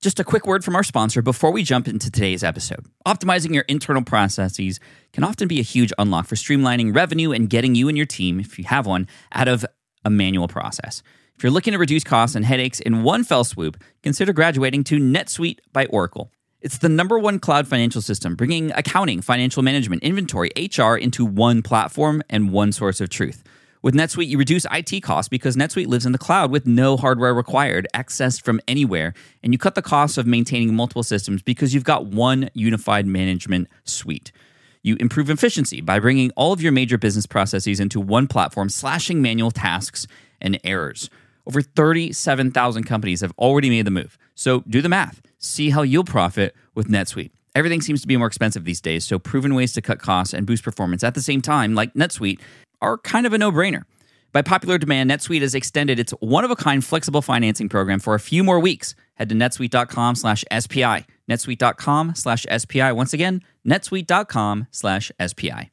Just a quick word from our sponsor before we jump into today's episode. Optimizing your internal processes can often be a huge unlock for streamlining revenue and getting you and your team, if you have one, out of a manual process. If you're looking to reduce costs and headaches in one fell swoop, consider graduating to NetSuite by Oracle. It's the #1 cloud financial system, bringing accounting, financial management, inventory, HR into one platform and one source of truth. With NetSuite, you reduce IT costs because NetSuite lives in the cloud with no hardware required, accessed from anywhere, and you cut the costs of maintaining multiple systems because you've got one unified management suite. You improve efficiency by bringing all of your major business processes into one platform, slashing manual tasks and errors. Over 37,000 companies have already made the move. So do the math. See how you'll profit with NetSuite. Everything seems to be more expensive these days, so proven ways to cut costs and boost performance at the same time, like NetSuite, are kind of a no-brainer. By popular demand, NetSuite has extended its one-of-a-kind flexible financing program for a few more weeks. Head to netsuite.com/SPI. netsuite.com/SPI. Once again, netsuite.com/SPI.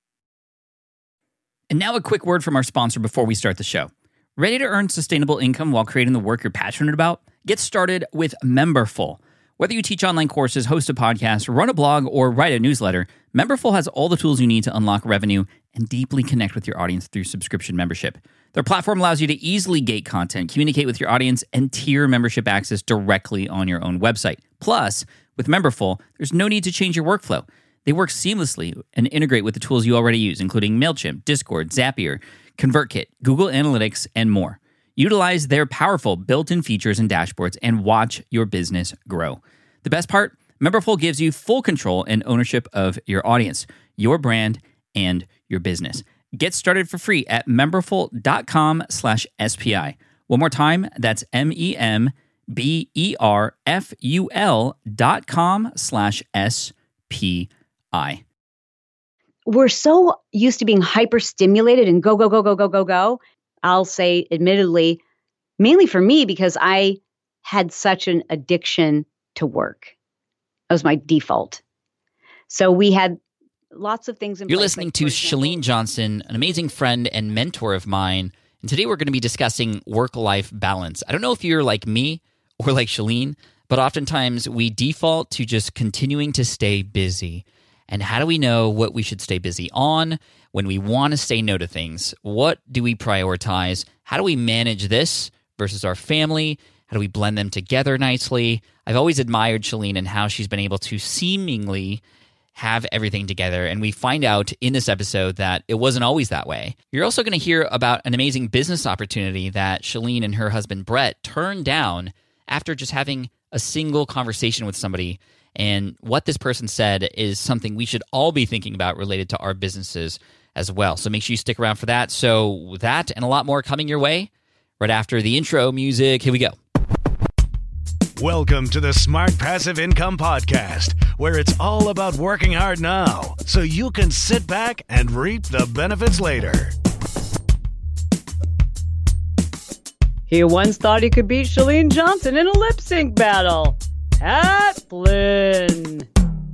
And now a quick word from our sponsor before we start the show. Ready to earn sustainable income while creating the work you're passionate about? Get started with Memberful. Whether you teach online courses, host a podcast, run a blog, or write a newsletter, Memberful has all the tools you need to unlock revenue and deeply connect with your audience through subscription membership. Their platform allows you to easily gate content, communicate with your audience, and tier membership access directly on your own website. Plus, with Memberful, there's no need to change your workflow. They work seamlessly and integrate with the tools you already use, including MailChimp, Discord, Zapier, ConvertKit, Google Analytics, and more. Utilize their powerful built-in features and dashboards and watch your business grow. The best part? Memberful gives you full control and ownership of your audience, your brand, and your business. Get started for free at memberful.com/SPI. One more time, that's memberful.com/SPI. We're so used to being hyper stimulated and go, go, go, go, go, go, go. I'll say, admittedly, mainly for me, because I had such an addiction to work. That was my default. So we had lots of things in place. You're listening to Chalene Johnson, an amazing friend and mentor of mine. And today we're going to be discussing work-life balance. I don't know if you're like me or like Chalene, but oftentimes we default to just continuing to stay busy. And how do we know what we should stay busy on when we want to say no to things? What do we prioritize? How do we manage this versus our family? How do we blend them together nicely? I've always admired Chalene and how she's been able to seemingly have everything together. And we find out in this episode that it wasn't always that way. You're also going to hear about an amazing business opportunity that Chalene and her husband Brett turned down after just having a single conversation with somebody. And what this person said is something we should all be thinking about related to our businesses as well. So make sure you stick around for that. So that and a lot more coming your way right after the intro music. Here we go. Welcome to the Smart Passive Income Podcast, where it's all about working hard now so you can sit back and reap the benefits later. He once thought he could beat Chalene Johnson in a lip sync battle. Pat Flynn.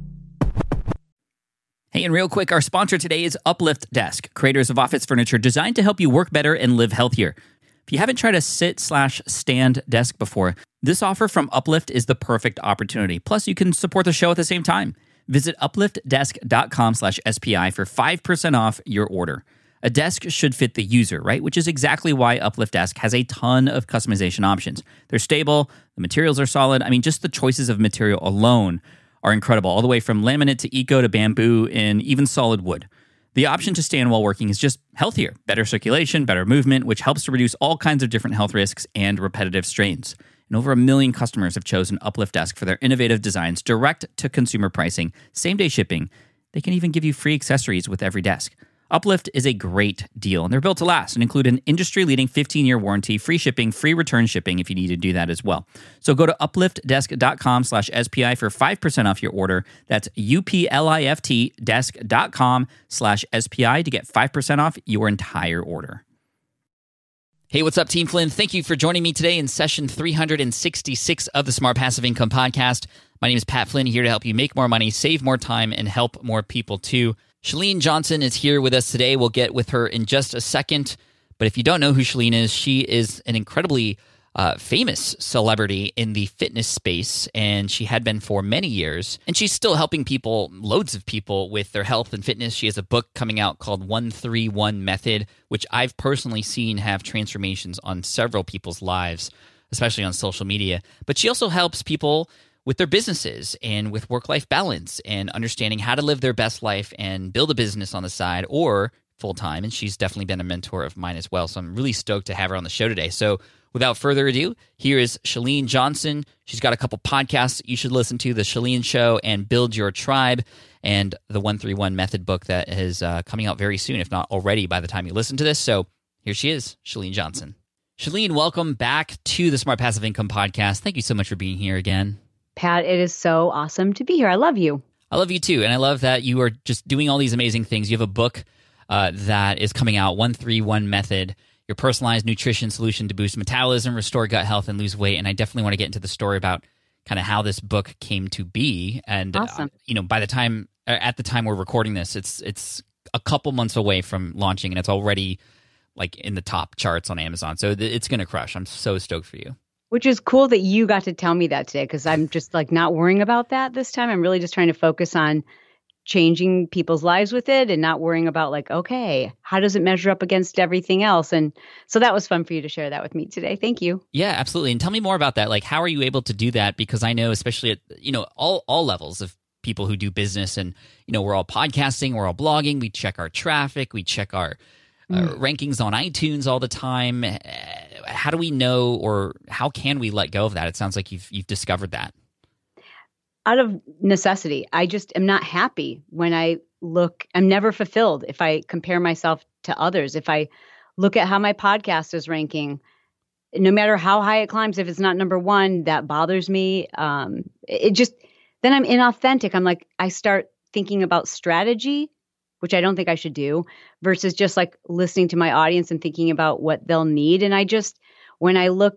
Hey, and real quick, our sponsor today is Uplift Desk, creators of office furniture designed to help you work better and live healthier. If you haven't tried a sit/stand desk before, this offer from Uplift is the perfect opportunity. Plus, you can support the show at the same time. Visit upliftdesk.com/SPI for 5% off your order. A desk should fit the user, right? Which is exactly why Uplift Desk has a ton of customization options. They're stable, the materials are solid. I mean, just the choices of material alone are incredible, all the way from laminate to eco to bamboo and even solid wood. The option to stand while working is just healthier, better circulation, better movement, which helps to reduce all kinds of different health risks and repetitive strains. And over 1 million customers have chosen Uplift Desk for their innovative designs, direct-to-consumer pricing, same-day shipping. They can even give you free accessories with every desk. Uplift is a great deal, and they're built to last and include an industry-leading 15-year warranty, free shipping, free return shipping if you need to do that as well. So go to upliftdesk.com/SPI for 5% off your order. That's upliftdesk.com/SPI to get 5% off your entire order. Hey, what's up, Team Flynn? Thank you for joining me today in session 366 of the Smart Passive Income Podcast. My name is Pat Flynn, here to help you make more money, save more time, and help more people too. Chalene Johnson is here with us today. We'll get with her in just a second. But if you don't know who Chalene is, she is an incredibly famous celebrity in the fitness space, and she had been for many years. And she's still helping people, loads of people, with their health and fitness. She has a book coming out called 131 Method, which I've personally seen have transformations on several people's lives, especially on social media. But she also helps people with their businesses and with work-life balance and understanding how to live their best life and build a business on the side or full-time. And she's definitely been a mentor of mine as well. So I'm really stoked to have her on the show today. So without further ado, here is Chalene Johnson. She's got a couple podcasts that you should listen to, The Chalene Show and Build Your Tribe, and the 131 Method book that is coming out very soon, if not already by the time you listen to this. So here she is, Chalene Johnson. Chalene, welcome back to the Smart Passive Income Podcast. Thank you so much for being here again. Pat, it is so awesome to be here. I love you. I love you too. And I love that you are just doing all these amazing things. You have a book that is coming out, 131 Method, your personalized nutrition solution to boost metabolism, restore gut health, and lose weight. And I definitely want to get into the story about kind of how this book came to be. And, awesome. By the time, at the time we're recording this, it's a couple months away from launching, and it's already like in the top charts on Amazon. So it's going to crush. I'm so stoked for you. Which is cool that you got to tell me that today, because I'm just like not worrying about that this time. I'm really just trying to focus on changing people's lives with it and not worrying about like, okay, how does it measure up against everything else? And so that was fun for you to share that with me today. Thank you. Yeah, absolutely. And tell me more about that. Like, how are you able to do that? Because I know, especially at, all levels of people who do business, and, we're all podcasting, we're all blogging, we check our traffic, we check our rankings on iTunes all the time. How do we know, or how can we let go of that? It sounds like you've discovered that. Out of necessity. I just am not happy when I'm never fulfilled if I compare myself to others. If I look at how my podcast is ranking, no matter how high it climbs, if it's not number one, that bothers me. Then I'm inauthentic. I'm like, I start thinking about strategy, which I don't think I should do, versus just like listening to my audience and thinking about what they'll need. And when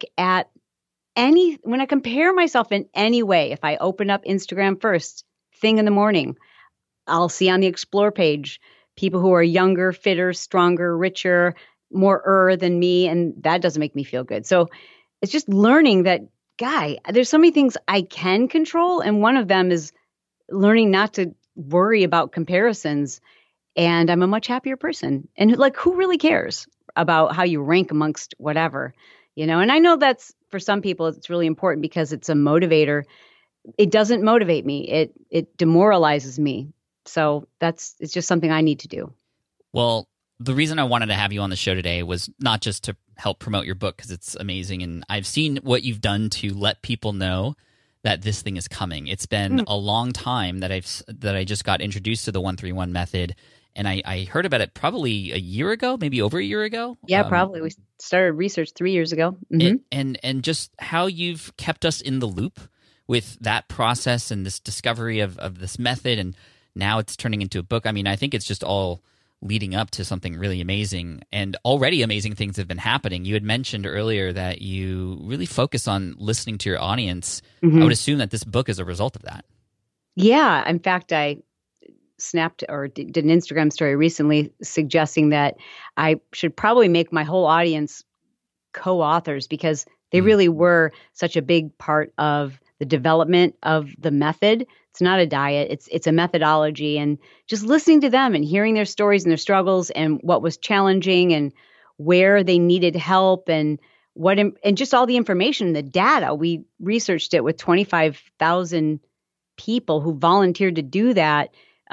I compare myself in any way, if I open up Instagram first thing in the morning, I'll see on the Explore page people who are younger, fitter, stronger, richer, more than me. And that doesn't make me feel good. So it's just learning that, there's so many things I can control. And one of them is learning not to worry about comparisons. And I'm a much happier person. And like, who really cares about how you rank amongst whatever, And I know that's, for some people, it's really important because it's a motivator. It doesn't motivate me. It demoralizes me. So it's just something I need to do. Well, the reason I wanted to have you on the show today was not just to help promote your book, because it's amazing. And I've seen what you've done to let people know that this thing is coming. It's been a long time that I just got introduced to the 131 Method. And I heard about it probably a year ago, maybe over a year ago. Yeah, probably. We started research 3 years ago. Mm-hmm. And just how you've kept us in the loop with that process and this discovery of this method. And now it's turning into a book. I mean, I think it's just all leading up to something really amazing. And already amazing things have been happening. You had mentioned earlier that you really focus on listening to your audience. Mm-hmm. I would assume that this book is a result of that. Yeah. In fact, I snapped or did an Instagram story recently suggesting that I should probably make my whole audience co-authors, because they really were such a big part of the development of the method. It's not a diet. It's a methodology, and just listening to them and hearing their stories and their struggles and what was challenging and where they needed help and and just all the information, the data. We researched it with 25,000 people who volunteered to do that.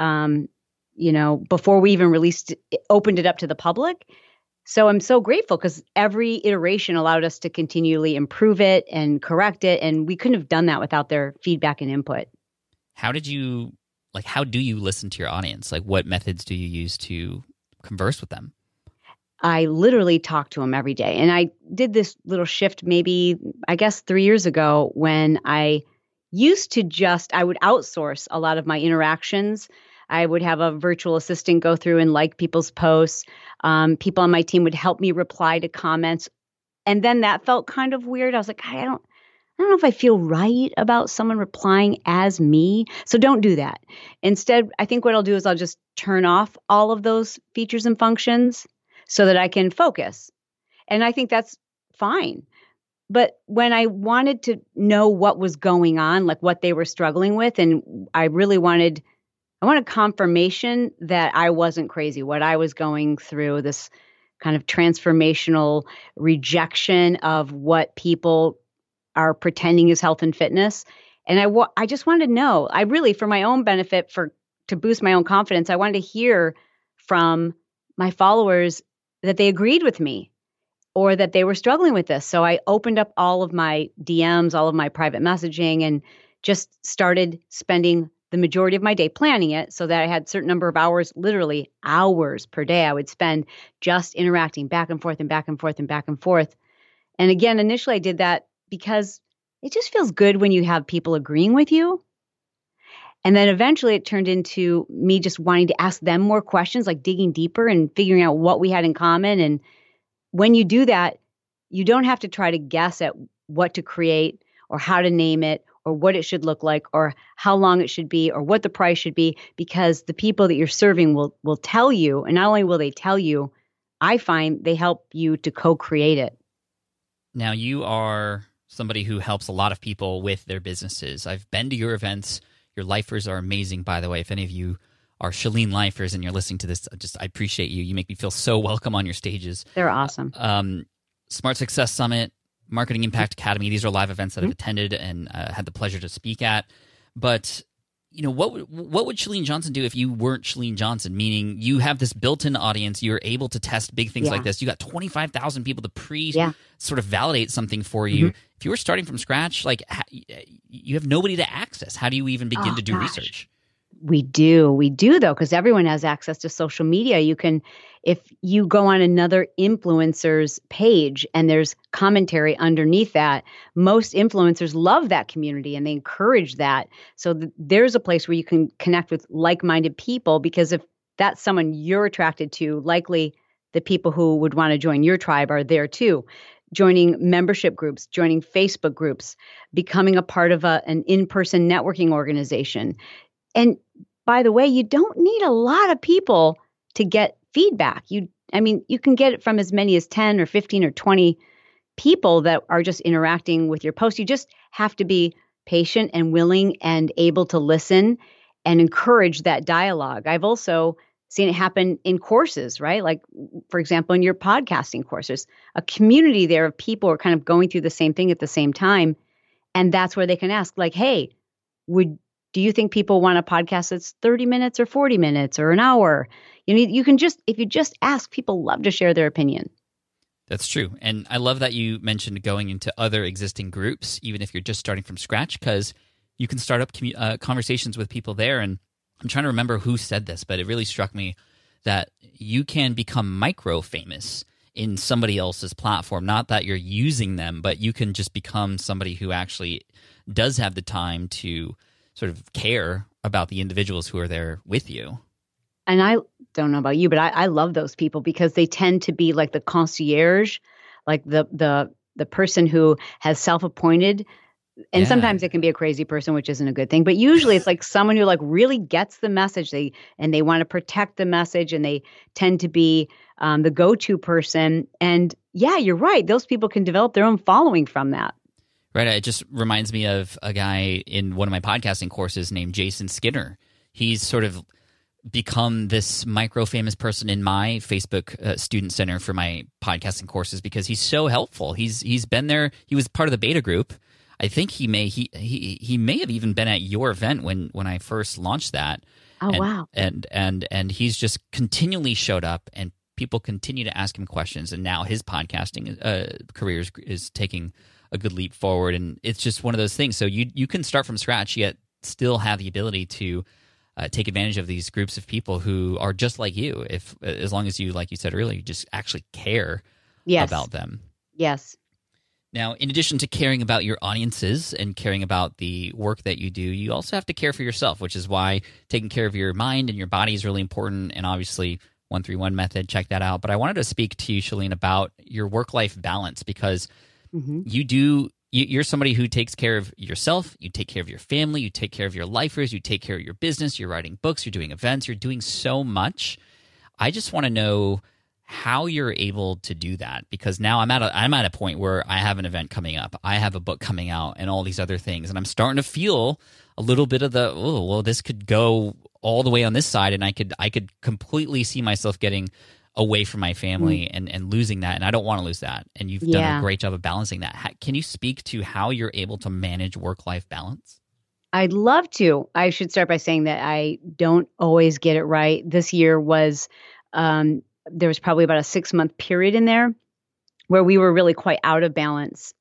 Before we even opened it up to the public. So I'm so grateful, because every iteration allowed us to continually improve it and correct it. And we couldn't have done that without their feedback and input. How do you listen to your audience? Like, what methods do you use to converse with them? I literally talk to them every day. And I did this little shift maybe, 3 years ago, when I used to I would outsource a lot of my interactions. I would have a virtual assistant go through and like people's posts. People on my team would help me reply to comments. And then that felt kind of weird. I was like, I don't know if I feel right about someone replying as me. So don't do that. Instead, I think what I'll do is I'll just turn off all of those features and functions so that I can focus. And I think that's fine. But when I wanted to know what was going on, like what they were struggling with, and I wanted confirmation that I wasn't crazy, what I was going through, this kind of transformational rejection of what people are pretending is health and fitness. And I just wanted to know, for my own benefit, to boost my own confidence, I wanted to hear from my followers that they agreed with me or that they were struggling with this. So I opened up all of my DMs, all of my private messaging, and just started spending the majority of my day planning it so that I had a certain number of hours, literally hours per day, I would spend just interacting back and forth and back and forth and back and forth. And again, initially I did that because it just feels good when you have people agreeing with you. And then eventually it turned into me just wanting to ask them more questions, like digging deeper and figuring out what we had in common. And when you do that, you don't have to try to guess at what to create or how to name it or what it should look like or how long it should be or what the price should be, because the people that you're serving will tell you. And not only will they tell you, I find they help you to co-create it. Now, you are somebody who helps a lot of people with their businesses. I've been to your events. Your lifers are amazing, by the way. If any of you are Chalene lifers and you're listening to this, I appreciate you. You make me feel so welcome on your stages. They're awesome. Smart Success Summit, Marketing Impact Academy. These are live events that I've attended and had the pleasure to speak at. But what would Chalene Johnson do if you weren't Chalene Johnson? Meaning you have this built-in audience. You're able to test big things like this. You got 25,000 people to sort of validate something for you. If you were starting from scratch, like you have nobody to access. How do you even begin to do research? We do though, because everyone has access to social media. You can, if you go on another influencer's page and there's commentary underneath that, most influencers love that community and they encourage that. So there's a place where you can connect with like-minded people, because if that's someone you're attracted to, likely the people who would want to join your tribe are there too. Joining membership groups, joining Facebook groups, becoming a part of an in-person networking organization. And by the way, you don't need a lot of people to get feedback. You can get it from as many as 10 or 15 or 20 people that are just interacting with your post. You just have to be patient and willing and able to listen and encourage that dialogue. I've also seen it happen in courses, right? Like, for example, in your podcasting courses, a community there of people who are kind of going through the same thing at the same time. And that's where they can ask, like, hey, do you think people want a podcast that's 30 minutes or 40 minutes or an hour? You can just, if you just ask, people love to share their opinion. That's true. And I love that you mentioned going into other existing groups, even if you're just starting from scratch, because you can start up conversations with people there. And I'm trying to remember who said this, but it really struck me that you can become micro-famous in somebody else's platform. Not that you're using them, but you can just become somebody who actually does have the time to sort of care about the individuals who are there with you. And I don't know about you, but I love those people because they tend to be like the concierge, like the person who has self-appointed. And sometimes it can be a crazy person, which isn't a good thing. But usually it's like someone who like really gets the message. They want to protect the message, and they tend to be the go-to person. And yeah, you're right. Those people can develop their own following from that. Right. It just reminds me of a guy in one of my podcasting courses named Jason Skinner. He's sort of become this micro-famous person in my Facebook student center for my podcasting courses because he's so helpful. He's been there. He was part of the beta group. I think he may have even been at your event when I first launched that. Oh, wow. And he's just continually showed up, and people continue to ask him questions. And now his podcasting career is taking a good leap forward. And it's just one of those things. So you can start from scratch, yet still have the ability to take advantage of these groups of people who are just like you, as long as you, like you said earlier, you just actually care about them. Yes. Now, in addition to caring about your audiences and caring about the work that you do, you also have to care for yourself, which is why taking care of your mind and your body is really important. And obviously, 131 method, check that out. But I wanted to speak to you, Chalene, about your work-life balance, because you're somebody who takes care of yourself, you take care of your family, you take care of your lifers, you take care of your business, you're writing books, you're doing events, you're doing so much. I just want to know, how you're able to do that, because now I'm at a point where I have an event coming up, I have a book coming out, and all these other things, and I'm starting to feel a little bit of the, oh, well, this could go all the way on this side, and I could completely see myself getting away from my family and losing that, and I don't want to lose that. And you've done a great job of balancing that. Can you speak to how you're able to manage work-life balance? I'd love to. I should start by saying that I don't always get it right. This year was there was probably about a 6-month period in there where we were really quite out of balance.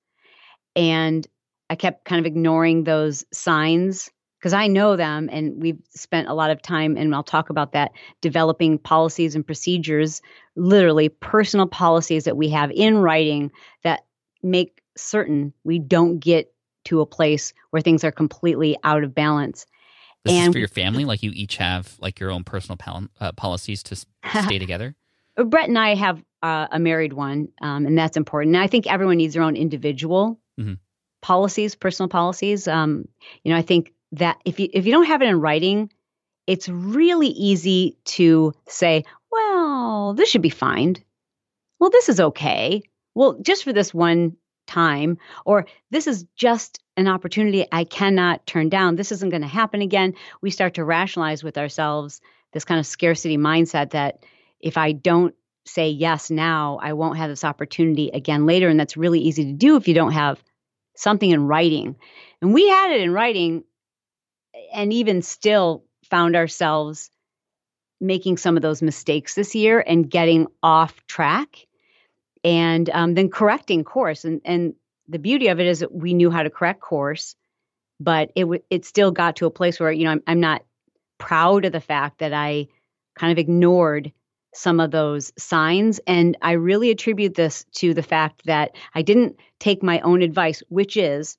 And I kept kind of ignoring those signs because I know them, and we've spent a lot of time, and I'll talk about that, developing policies and procedures, literally personal policies that we have in writing that make certain we don't get to a place where things are completely out of balance. This is for your family? Like you each have like your own personal policies to stay together? Brett and I have a married one, and that's important. And I think everyone needs their own individual policies, personal policies. I think that if you don't have it in writing, it's really easy to say, well, this should be fine. Well, this is okay. Well, just for this one time, or this is just an opportunity I cannot turn down. This isn't going to happen again. We start to rationalize with ourselves this kind of scarcity mindset that if I don't say yes now, I won't have this opportunity again later. And that's really easy to do if you don't have something in writing. And we had it in writing, and even still found ourselves making some of those mistakes this year and getting off track, and then correcting course. And the beauty of it is that we knew how to correct course, but it still got to a place where, I'm not proud of the fact that I kind of ignored some of those signs. And I really attribute this to the fact that I didn't take my own advice, which is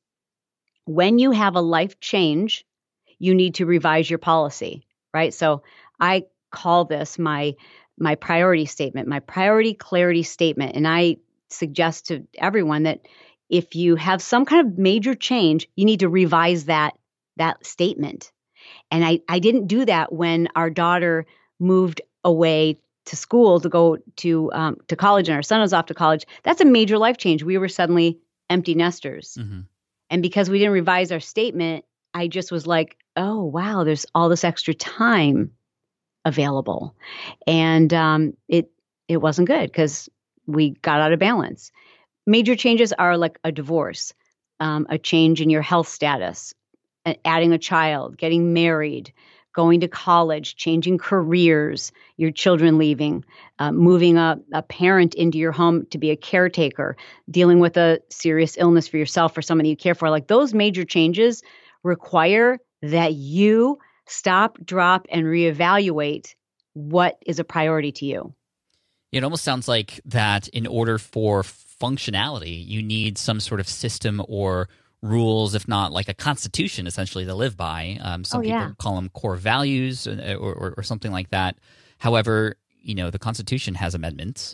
when you have a life change, you need to revise your policy, right? So I call this my priority statement, my priority clarity statement. And I suggest to everyone that if you have some kind of major change, you need to revise that statement. And I didn't do that when our daughter moved away to school to go to college, and our son was off to college. That's a major life change. We were suddenly empty nesters. Mm-hmm. And because we didn't revise our statement, I just was like, oh, wow, there's all this extra time available. And it wasn't good because we got out of balance. Major changes are like a divorce, a change in your health status, adding a child, getting married, going to college, changing careers, your children leaving, moving a parent into your home to be a caretaker, dealing with a serious illness for yourself or someone you care for. Like those major changes require that you stop, drop, and reevaluate what is a priority to you. It almost sounds like that in order for functionality, you need some sort of system or rules, if not like a constitution, essentially, to live by. Some people call them core values or something like that. However, the Constitution has amendments,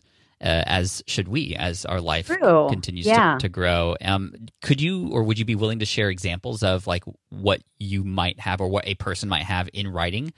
as should we, as our life continues to grow. Could you, or would you be willing to share examples of like what you might have or what a person might have in writing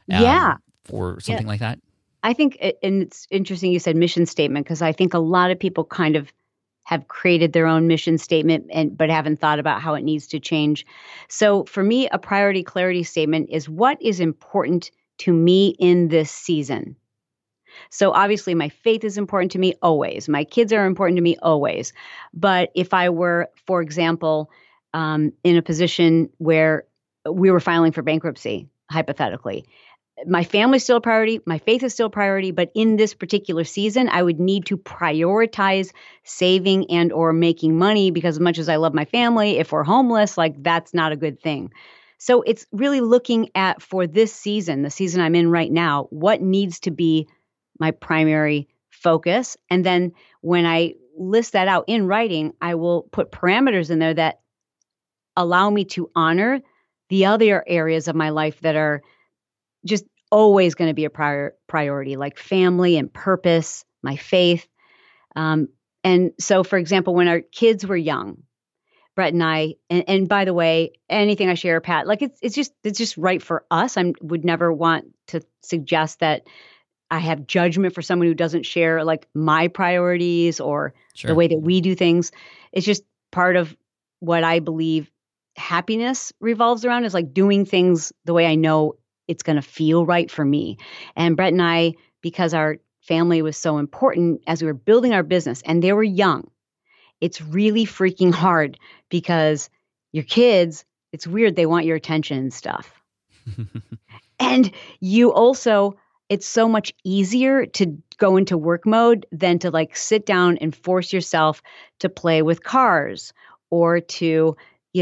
for something like that? I think, and it's interesting you said mission statement, because I think a lot of people kind of have created their own mission statement but haven't thought about how it needs to change. So for me, a priority clarity statement is what is important to me in this season. So obviously my faith is important to me always. My kids are important to me always. But if I were, for example, in a position where we were filing for bankruptcy, hypothetically, my family's still a priority, my faith is still a priority, but in this particular season, I would need to prioritize saving and or making money, because as much as I love my family, if we're homeless, like that's not a good thing. So it's really looking at, for this season, the season I'm in right now, what needs to be my primary focus. And then when I list that out in writing, I will put parameters in there that allow me to honor the other areas of my life that are just always going to be a priority, like family and purpose, my faith. And so, for example, when our kids were young, Brett and I, and by the way, anything I share, Pat, like it's just right for us. I would never want to suggest that I have judgment for someone who doesn't share like my priorities or Sure. the way that we do things. It's just part of what I believe happiness revolves around, is like doing things the way I know it's going to feel right for me. And Brett and I, because our family was so important as we were building our business and they were young, it's really freaking hard because your kids, it's weird, they want your attention and stuff. And you also, it's so much easier to go into work mode than to like sit down and force yourself to play with cars or to,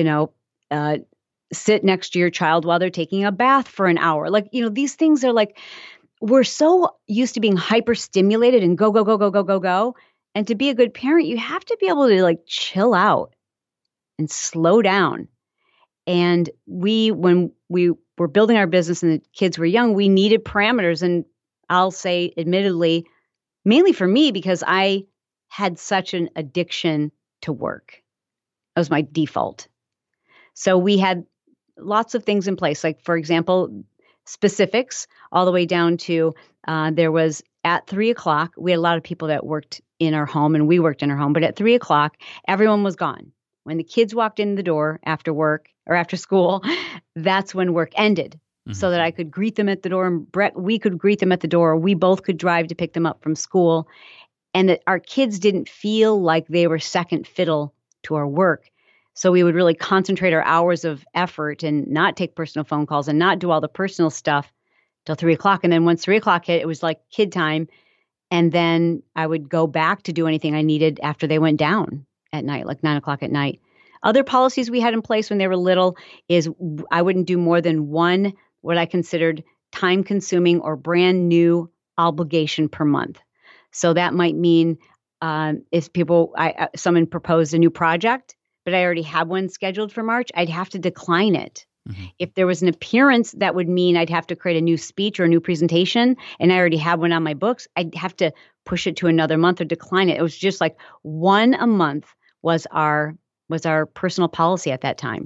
sit next to your child while they're taking a bath for an hour. Like, these things are like, we're so used to being hyper stimulated and go, go, go, go, go, go, go. And to be a good parent, you have to be able to like chill out and slow down. And when we were building our business and the kids were young, we needed parameters. And I'll say, admittedly, mainly for me, because I had such an addiction to work. That was my default. So we had lots of things in place. Like, for example, specifics all the way down to there was at 3:00, we had a lot of people that worked in our home and we worked in our home. But at 3:00, everyone was gone. When the kids walked in the door after work or after school, that's when work ended. Mm-hmm. So that I could greet them at the door, and Brett, we could greet them at the door. We both could drive to pick them up from school, and that our kids didn't feel like they were second fiddle to our work. So we would really concentrate our hours of effort and not take personal phone calls and not do all the personal stuff till 3:00. And then once 3:00 hit, it was like kid time. And then I would go back to do anything I needed after they went down at night, like 9:00 at night. Other policies we had in place when they were little is I wouldn't do more than one, what I considered time-consuming or brand new obligation per month. So that might mean if someone proposed a new project, but I already had one scheduled for March, I'd have to decline it. Mm-hmm. If there was an appearance, that would mean I'd have to create a new speech or a new presentation, and I already had one on my books, I'd have to push it to another month or decline it. It was just like one a month was our personal policy at that time.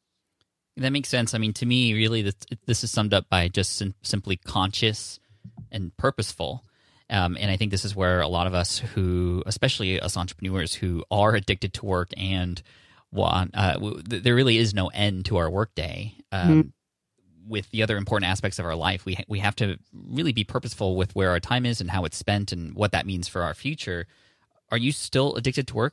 That makes sense. I mean, to me, really, this is summed up by just simply conscious and purposeful. And I think this is where a lot of us who, especially us entrepreneurs who are addicted to work and want, there really is no end to our workday. Mm-hmm. With the other important aspects of our life, we have to really be purposeful with where our time is and how it's spent and what that means for our future. Are you still addicted to work?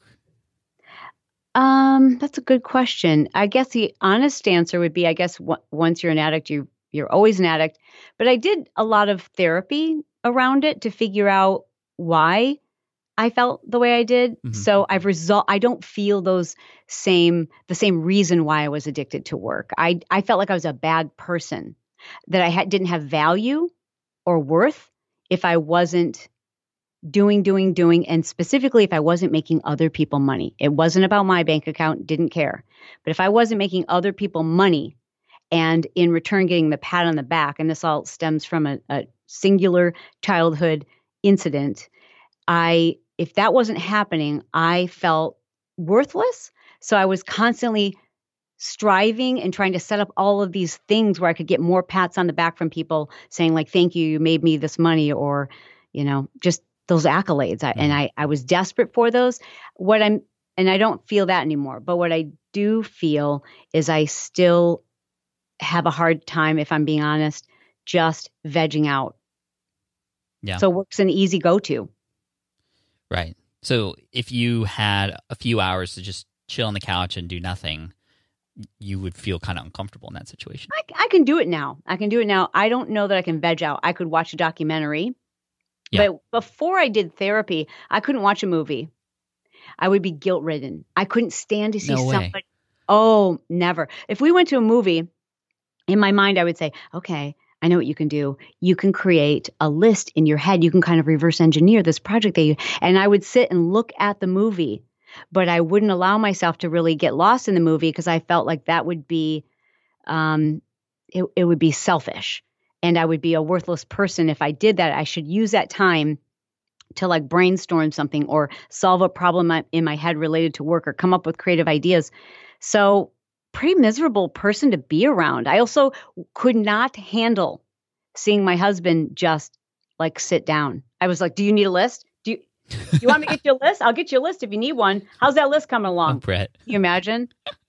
That's a good question. I guess the honest answer would be, once you're an addict, you're always an addict. But I did a lot of therapy around it to figure out why I felt the way I did. Mm-hmm. So I don't feel the same reason why I was addicted to work. I felt like I was a bad person, that I didn't have value or worth if I wasn't doing, and specifically if I wasn't making other people money. It wasn't about my bank account, didn't care. But if I wasn't making other people money and in return getting the pat on the back, and this all stems from a singular childhood incident, if that wasn't happening, I felt worthless. So I was constantly striving and trying to set up all of these things where I could get more pats on the back from people saying like, thank you made me this money, or, just those accolades. I was desperate for those. And I don't feel that anymore. But what I do feel is I still have a hard time, if I'm being honest, just vegging out. Yeah. So work's an easy go-to. Right. So if you had a few hours to just chill on the couch and do nothing, you would feel kind of uncomfortable in that situation. I can do it now. I don't know that I can veg out. I could watch a documentary. Yeah. But before I did therapy, I couldn't watch a movie. I would be guilt-ridden. I couldn't stand to see somebody. Oh, never. If we went to a movie, in my mind, I would say, okay, I know what you can do. You can create a list in your head. You can kind of reverse engineer this project and I would sit and look at the movie, but I wouldn't allow myself to really get lost in the movie because I felt like that would be, it would be selfish. And I would be a worthless person if I did that. I should use that time to like brainstorm something or solve a problem in my head related to work or come up with creative ideas. So pretty miserable person to be around. I also could not handle seeing my husband just like sit down. I was like, do you need a list? Do you want me to get you a list? I'll get you a list if you need one. How's that list coming along? Oh, Brett. Can you imagine?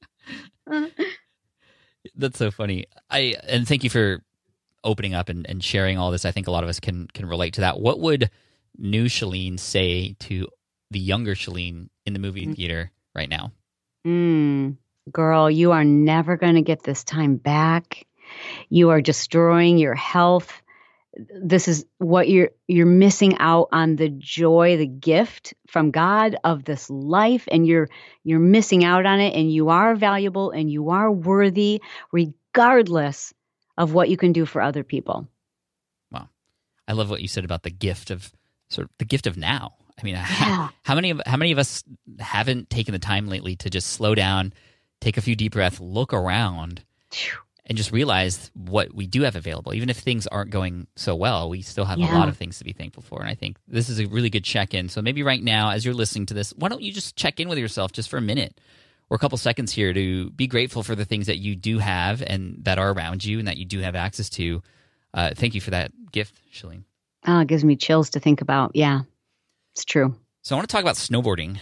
That's so funny. And thank you for opening up and sharing all this. I think a lot of us can relate to that. What would new Chalene say to the younger Chalene in the movie theater right now? Girl, you are never going to get this time back. You are destroying your health. This is what you're missing out on, the joy, the gift from God of this life, and you're missing out on it, and you are valuable and you are worthy regardless of what you can do for other people. Wow. I love what you said about the gift of now. I mean, Yeah. how many of us haven't taken the time lately to just slow down, take a few deep breaths, look around, and just realize what we do have available? Even if things aren't going so well, we still have a lot of things to be thankful for. And I think this is a really good check-in. So maybe right now, as you're listening to this, why don't you just check in with yourself just for a minute or a couple seconds here to be grateful for the things that you do have and that are around you and that you do have access to. Thank you for that gift, Chalene. Oh, it gives me chills to think about. Yeah, it's true. So I want to talk about snowboarding.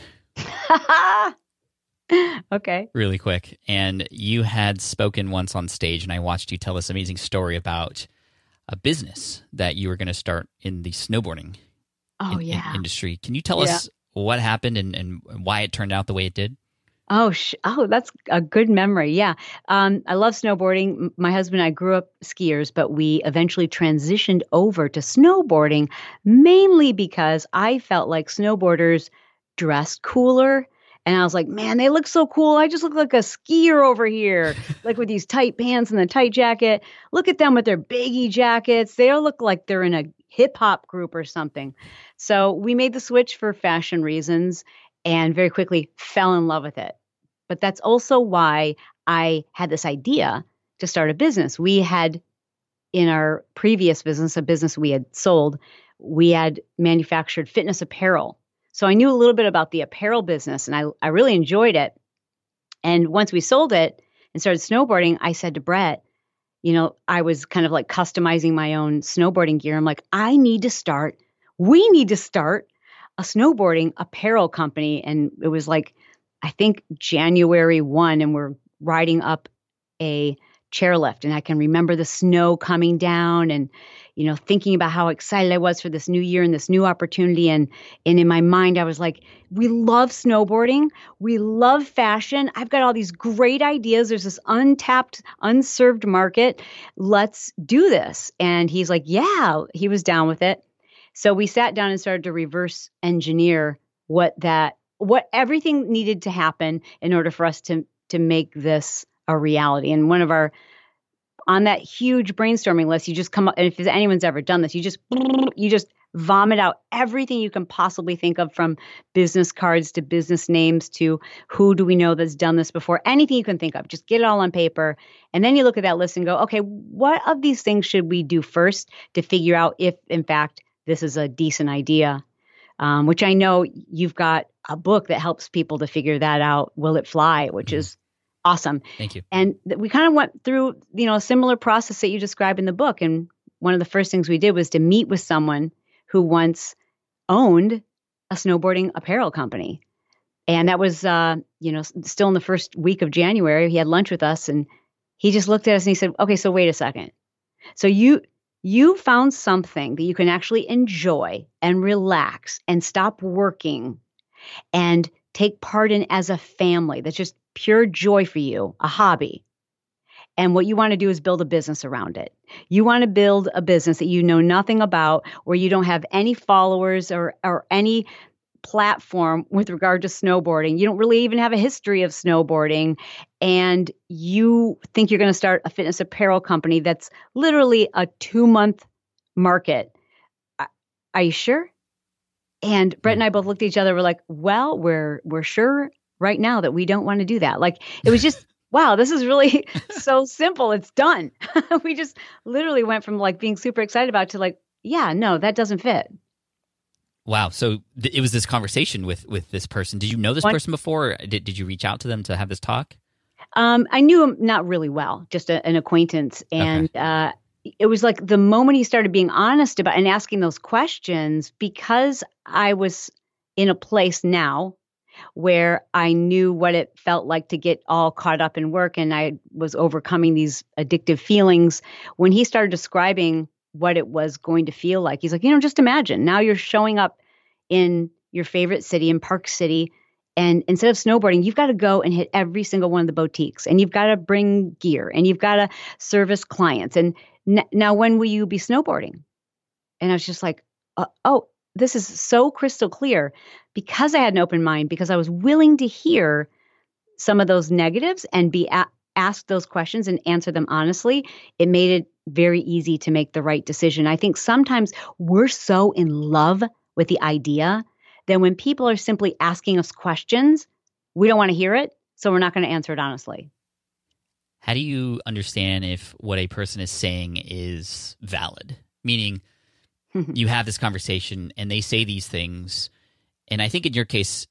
Okay. Really quick. And you had spoken once on stage, and I watched you tell this amazing story about a business that you were going to start in the snowboarding industry. Can you tell us what happened and why it turned out the way it did? Oh, that's a good memory. Yeah. I love snowboarding. My husband and I grew up skiers, but we eventually transitioned over to snowboarding mainly because I felt like snowboarders dressed cooler. And I was like, man, they look so cool. I just look like a skier over here, like with these tight pants and the tight jacket. Look at them with their baggy jackets. They all look like they're in a hip hop group or something. So we made the switch for fashion reasons and very quickly fell in love with it. But that's also why I had this idea to start a business. We had, in our previous business, a business we had sold, we had manufactured fitness apparel. So I knew a little bit about the apparel business, and I really enjoyed it. And once we sold it and started snowboarding, I said to Brett, I was kind of like customizing my own snowboarding gear. I'm like, we need to start a snowboarding apparel company. And it was like, I think January 1, and we're riding up a chairlift. And I can remember the snow coming down and, thinking about how excited I was for this new year and this new opportunity. And in my mind, I was like, we love snowboarding. We love fashion. I've got all these great ideas. There's this untapped, unserved market. Let's do this. And he's like, yeah, he was down with it. So we sat down and started to reverse engineer what everything needed to happen in order for us to make this a reality. And on that huge brainstorming list, you just come up, and if anyone's ever done this, you just vomit out everything you can possibly think of, from business cards to business names to who do we know that's done this before, anything you can think of, just get it all on paper. And then you look at that list and go, okay, what of these things should we do first to figure out if, in fact, this is a decent idea? Which I know you've got a book that helps people to figure that out. Will It Fly? Which is awesome. Thank you. And we kind of went through, a similar process that you describe in the book. And one of the first things we did was to meet with someone who once owned a snowboarding apparel company. And that was, still in the first week of January. He had lunch with us and he just looked at us and he said, okay, so wait a second. So you found something that you can actually enjoy and relax and stop working and take part in as a family. That's just pure joy for you, a hobby. And what you want to do is build a business around it. You want to build a business that you know nothing about, where you don't have any followers or any platform with regard to snowboarding. You don't really even have a history of snowboarding. And you think you're going to start a fitness apparel company that's literally a 2-month market. Are you sure? And Brett and I both looked at each other. We're like, well, we're sure right now that we don't want to do that. Like, it was just, wow, this is really so simple. It's done. We just literally went from like being super excited about to like, yeah, no, that doesn't fit. Wow. So it was this conversation with this person. Did you know this person before? Or did you reach out to them to have this talk? I knew him not really well, just an acquaintance. And it was like the moment he started being honest about and asking those questions, because I was in a place now where I knew what it felt like to get all caught up in work, and I was overcoming these addictive feelings. When he started describing what it was going to feel like, he's like, just imagine now you're showing up in your favorite city, in Park City, and instead of snowboarding, you've got to go and hit every single one of the boutiques, and you've got to bring gear, and you've got to service clients. And now when will you be snowboarding? And I was just like, oh, this is so crystal clear, because I had an open mind, because I was willing to hear some of those negatives and be asked those questions and answer them honestly. It made it very easy to make the right decision. I think sometimes we're so in love with the idea that when people are simply asking us questions, we don't want to hear it, so we're not going to answer it honestly. How do you understand if what a person is saying is valid? Meaning, you have this conversation and they say these things, and I think in your case,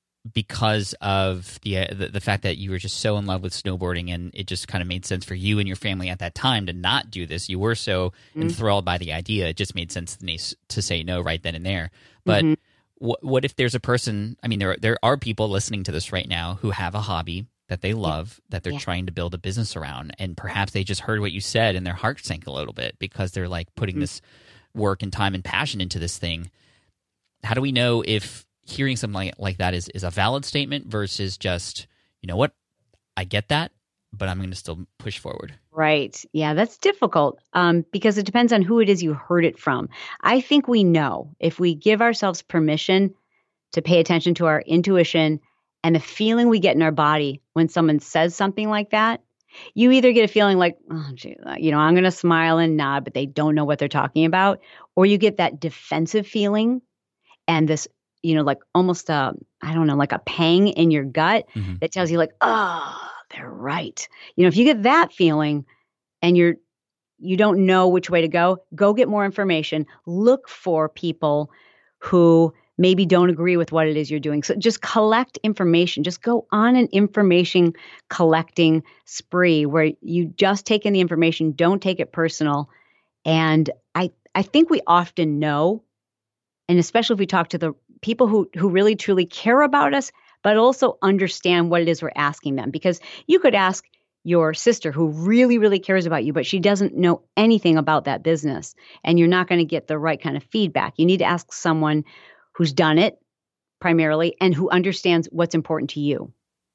because of the fact that you were just so in love with snowboarding, and it just kind of made sense for you and your family at that time to not do this. You were so enthralled by the idea; it just made sense to say no right then and there. But what if there's a person? I mean, there are people listening to this right now who have a hobby that they love, that they're trying to build a business around, and perhaps they just heard what you said and their heart sank a little bit because they're like putting this work and time and passion into this thing. How do we know if hearing something like that is a valid statement versus just, you know what, I get that, but I'm going to still push forward? Right. Yeah, that's difficult because it depends on who it is you heard it from. I think we know if we give ourselves permission to pay attention to our intuition and the feeling we get in our body when someone says something like that. You either get a feeling like, oh, gee, I'm going to smile and nod, but they don't know what they're talking about. Or you get that defensive feeling and this, like almost like a pang in your gut that tells you like, oh, they're right. If you get that feeling and you don't know which way to go get more information. Look for people who maybe don't agree with what it is you're doing. So just collect information. Just go on an information collecting spree where you just take in the information, don't take it personal. And I think we often know, and especially if we talk to the people who really truly care about us, but also understand what it is we're asking them. Because you could ask your sister who really, really cares about you, but she doesn't know anything about that business, and you're not going to get the right kind of feedback. You need to ask someone who's done it primarily and who understands what's important to you.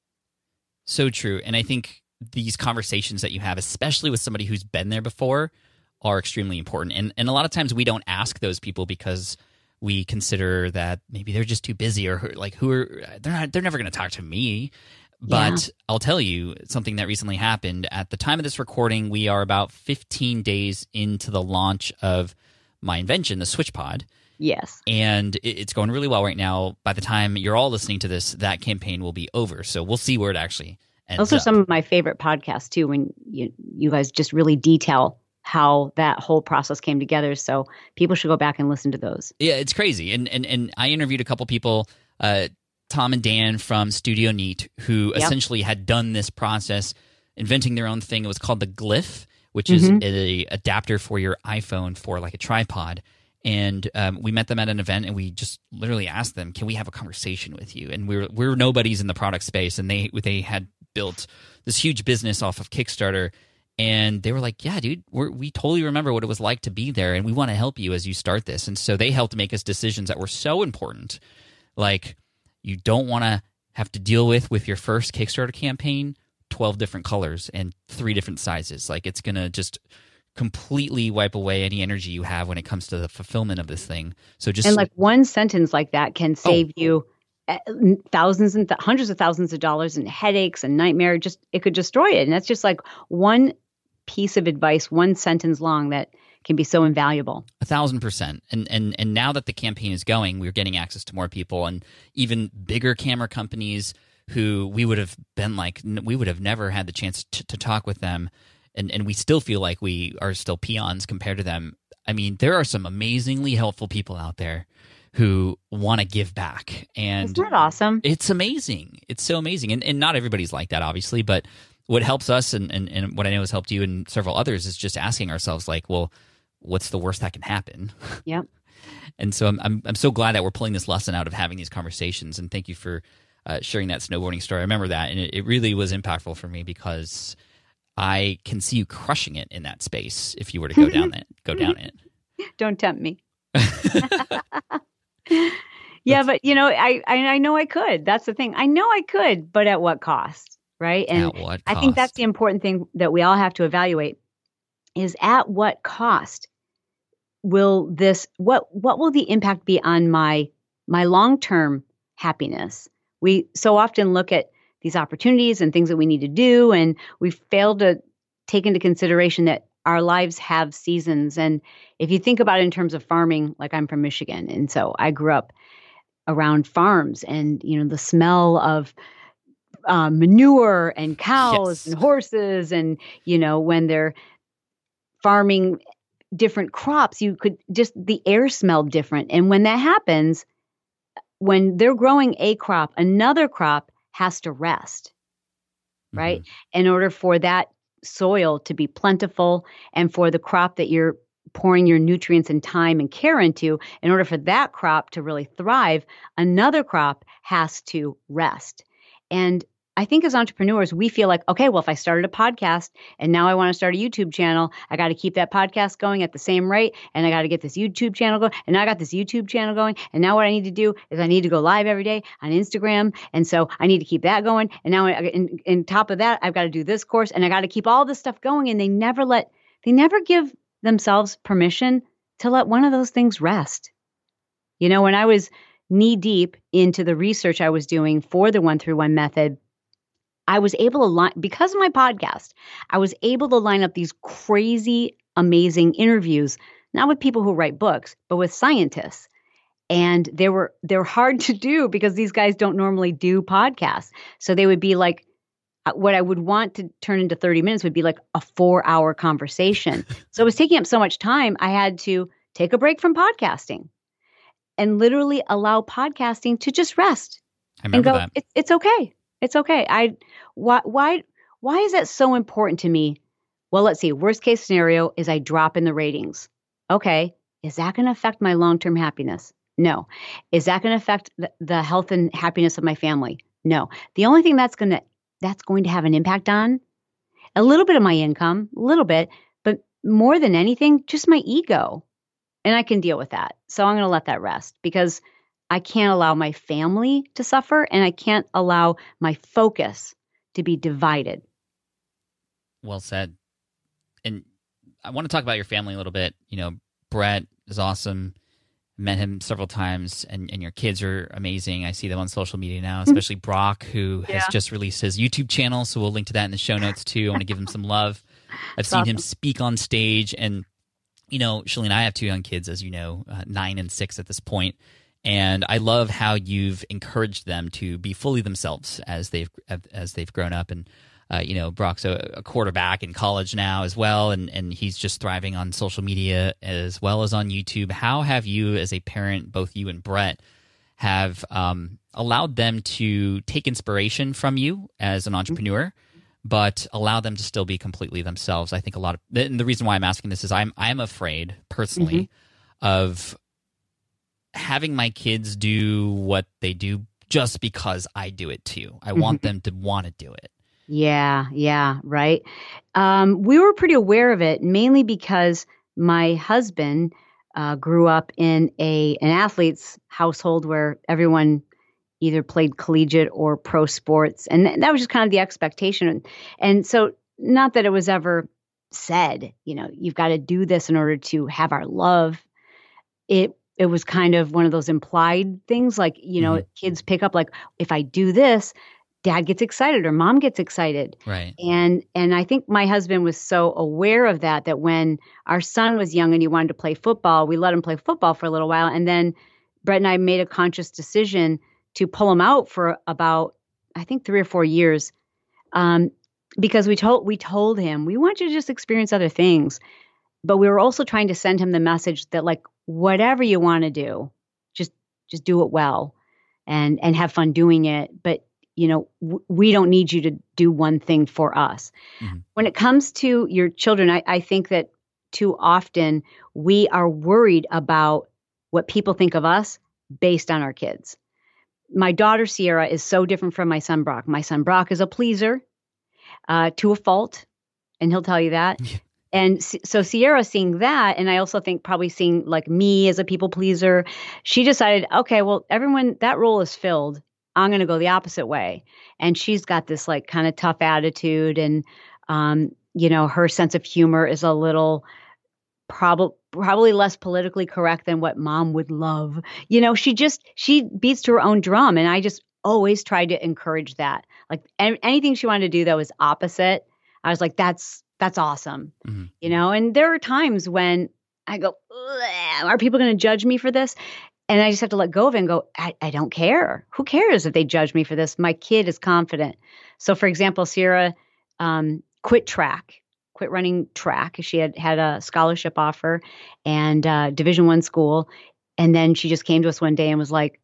So true. And I think these conversations that you have, especially with somebody who's been there before, are extremely important. And a lot of times we don't ask those people because we consider that maybe they're just too busy, or like they're never going to talk to me. But I'll tell you something that recently happened. At the time of this recording, we are about 15 days into the launch of my invention, the SwitchPod. Yes. And it's going really well right now. By the time you're all listening to this, that campaign will be over. So we'll see where it actually ends Those are up. some of my favorite podcasts, too, when you guys just really detail how that whole process came together. So people should go back and listen to those. Yeah, it's crazy. And I interviewed a couple people, Tom and Dan from Studio Neat, who essentially had done this process, inventing their own thing. It was called the Glyph, which is an adapter for your iPhone for like a tripod. And we met them at an event, and we just literally asked them, "Can we have a conversation with you?" And we're nobodies in the product space, and they had built this huge business off of Kickstarter, and they were like, "Yeah, dude, we totally remember what it was like to be there, and we want to help you as you start this." And so they helped make us decisions that were so important, like you don't want to have to deal with your first Kickstarter campaign 12 different colors and 3 different sizes. Like it's gonna just completely wipe away any energy you have when it comes to the fulfillment of this thing. So just and like one sentence like that can save you thousands and hundreds of thousands of dollars in headaches and nightmare. It could destroy it. And that's just like one piece of advice, one sentence long that can be so invaluable. 1,000%. And now that the campaign is going, we're getting access to more people, and even bigger camera companies who we would have never had the chance to talk with them. And we still feel like we are still peons compared to them. I mean, there are some amazingly helpful people out there who want to give back. And isn't that awesome? It's amazing. It's so amazing. And not everybody's like that, obviously, but what helps us and what I know has helped you and several others is just asking ourselves, like, well, what's the worst that can happen? Yep. And so I'm so glad that we're pulling this lesson out of having these conversations. And thank you for sharing that snowboarding story. I remember that, and it really was impactful for me because I can see you crushing it in that space if you were to go down it. Don't tempt me. Yeah, but I know I could. That's the thing. I know I could, but at what cost, right? And at what cost? I think that's the important thing that we all have to evaluate is at what cost will this what will the impact be on my long-term happiness? We so often look at these opportunities and things that we need to do, and we fail to take into consideration that our lives have seasons. And if you think about it in terms of farming, like I'm from Michigan, and so I grew up around farms, and the smell of manure and cows and horses, and when they're farming different crops, you could just the air smelled different. And when that happens, when they're growing a crop, another crop has to rest, right? In order for that soil to be plentiful and for the crop that you're pouring your nutrients and time and care into, in order for that crop to really thrive, another crop has to rest. And I think as entrepreneurs, we feel like, okay, well, if I started a podcast and now I want to start a YouTube channel, I got to keep that podcast going at the same rate, and I got to get this YouTube channel going, and now I got this YouTube channel going, and now what I need to do is I need to go live every day on Instagram, and so I need to keep that going, and now in top of that, I've got to do this course, and I got to keep all this stuff going, and they never give themselves permission to let one of those things rest. When I was knee deep into the research I was doing for the 1-through-1 method, I was able to because of my podcast, I was able to line up these crazy, amazing interviews, not with people who write books, but with scientists. And they're hard to do because these guys don't normally do podcasts. So they would be like, what I would want to turn into 30 minutes would be like a 4-hour conversation. So it was taking up so much time, I had to take a break from podcasting and literally allow podcasting to just rest. I remember and go, that. It's okay. It's okay. Why is that so important to me? Well, let's see. Worst case scenario is I drop in the ratings. Okay. Is that going to affect my long-term happiness? No. Is that going to affect the health and happiness of my family? No. The only thing that's going to have an impact on a little bit of my income, a little bit, but more than anything, just my ego. And I can deal with that. So I'm going to let that rest because I can't allow my family to suffer, and I can't allow my focus to be divided. Well said. And I want to talk about your family a little bit. Brett is awesome. Met him several times, and your kids are amazing. I see them on social media now, especially Brock, who has just released his YouTube channel. So we'll link to that in the show notes too. I want to give him some love. I've seen him speak on stage, and Shalene, I have 2 young kids, as you know, 9 and 6 at this point. And I love how you've encouraged them to be fully themselves as they've grown up. And Brock's a quarterback in college now as well, and he's just thriving on social media as well as on YouTube. How have you, as a parent, both you and Brett, have allowed them to take inspiration from you as an entrepreneur, but allow them to still be completely themselves? I think and the reason why I'm asking this is I'm afraid personally of having my kids do what they do just because I do it too. I want them to want to do it. Yeah, right. We were pretty aware of it, mainly because my husband grew up in an athlete's household where everyone either played collegiate or pro sports. And that was just kind of the expectation. And so not that it was ever said, you've got to do this in order to have our love. It was kind of one of those implied things, like, kids pick up, like, if I do this, dad gets excited or mom gets excited. Right. And I think my husband was so aware of that when our son was young and he wanted to play football, we let him play football for a little while. And then Brett and I made a conscious decision to pull him out for about, I think, 3 or 4 years. Because we told him, we want you to just experience other things. But we were also trying to send him the message that, like, whatever you want to do, just do it well and have fun doing it. But we don't need you to do one thing for us. Mm-hmm. When it comes to your children, I think that too often we are worried about what people think of us based on our kids. My daughter Sierra is so different from my son Brock. My son Brock is a pleaser to a fault, and he'll tell you that. And so Sierra seeing that, and I also think probably seeing like me as a people pleaser, she decided, okay, well, everyone, that role is filled. I'm going to go the opposite way. And she's got this like kind of tough attitude, and her sense of humor is a little probably less politically correct than what mom would love. She beats to her own drum, and I just always tried to encourage that. Like anything she wanted to do that was opposite, I was like, that's awesome. Mm-hmm. And there are times when I go, are people going to judge me for this? And I just have to let go of it and go, I don't care. Who cares if they judge me for this? My kid is confident. So for example, Sierra quit running track. She had a scholarship offer and Division I school. And then she just came to us one day and was like,